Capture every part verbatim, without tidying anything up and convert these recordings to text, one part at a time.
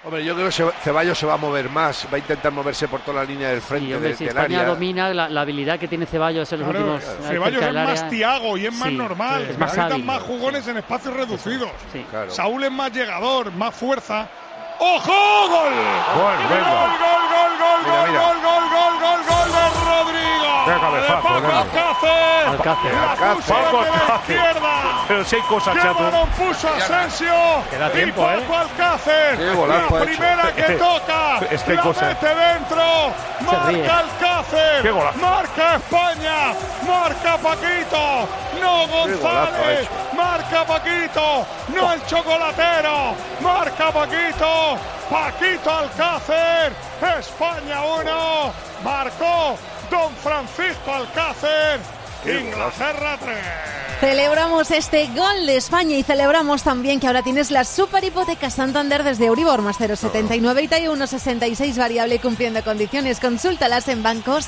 Hombre, yo creo que Ceballos se va a mover más, va a intentar moverse por toda la línea del frente. Sí, hombre, del, si del España área. domina la, la habilidad que tiene Ceballos en los Claro, últimos años. Ceballos es más Thiago y es más sí, normal. sí, es más Necesitan hábil, más jugones sí. en espacios reducidos. Sí. Claro. Saúl es más llegador, más fuerza. ¡Ojo! ¡Gol! Gol, ¡Gol, venga. gol, gol, gol, Mira, gol, mira. gol, gol, gol, gol, gol de Rodrigo! Qué cabezazo, ¡De Paco nene. Alcácer! Alcácer. La Alcácer. puso Paco desde la Alcácer. izquierda. Pero si hay cosas, ¡Qué chato. balón puso Asensio! Queda Y tiempo, Paco ¿eh? Alcácer. Qué golazo La ha primera hecho. que toca. Es que hay la cosas. mete dentro. Se ríe. Marca Alcácer. Qué golazo. Marca España. Marca Paquito. No golazo ha González. hecho. Marca Paquito. No el chocolatero. Marca Paquito. Paquito Alcácer. España uno. Marcó Don Francisco Alcácer. Inglaterra tres. Celebramos este gol de España y celebramos también que ahora tienes la super hipoteca Santander desde Euribor más cero coma setenta y nueve y T uno coma sesenta y seis variable y cumpliendo condiciones. Consúltalas en Banco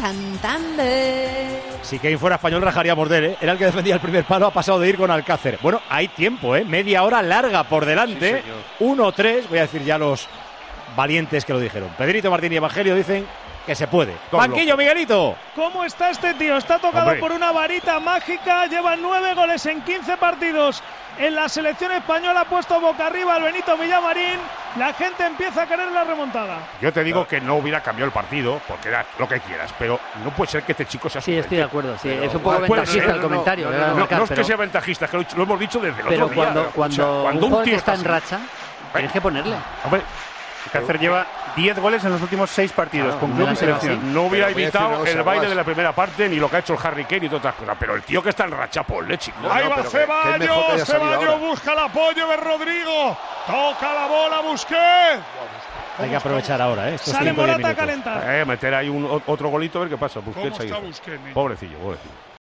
Santander. Si Kane fuera español rajaríamos de él, ¿eh? Era el que defendía el primer palo, ha pasado de ir con Alcácer. Bueno, hay tiempo, ¿eh? Media hora larga por delante. Sí, señor. uno tres, voy a decir ya los valientes que lo dijeron. Pedrito Martín y Evangelio dicen que se puede. Dos Banquillo, Miguelito. ¿Cómo está este tío? Está tocado Hombre. por una varita mágica. Lleva nueve goles en quince partidos. En la selección española ha puesto boca arriba al Benito Villamarín. La gente empieza a querer la remontada. Yo te digo que no hubiera cambiado el partido, porque era lo que quieras, pero no puede ser que este chico sea Sí, suplente. estoy de acuerdo. Sí, Pero es un poco igual puede ventajista ser, el no, comentario. no, le no, voy a No, marcar, no es que pero- sea ventajista, es que lo, lo hemos dicho desde el Pero otro día. cuando, O sea, cuando, cuando un un jugador que tío está en así- racha, tienes que ponerle. Hombre, Alcácer lleva diez goles en los últimos seis partidos, Claro, con no club la y será selección. no hubiera Pero voy a decir evitado una cosa, el baile Guas. de la primera parte, ni lo que ha hecho el Harry Kane y todas otras cosas. Pero el tío que está en racha, ponle, chico. No, Ahí no, va pero que- que es mejor que Ceballos, haya salido Ceballos ahora. busca el apoyo de Rodrigo. Toca la bola, Busquets. Hay que aprovechar ahora, ¿eh? Estos Sale cinco o diez Morata a minutos. calentar. Eh, meter ahí un, o- otro golito a ver qué pasa. ¿Cómo Busquets ahí. está Busquets, niño? Pobrecillo, pobrecillo.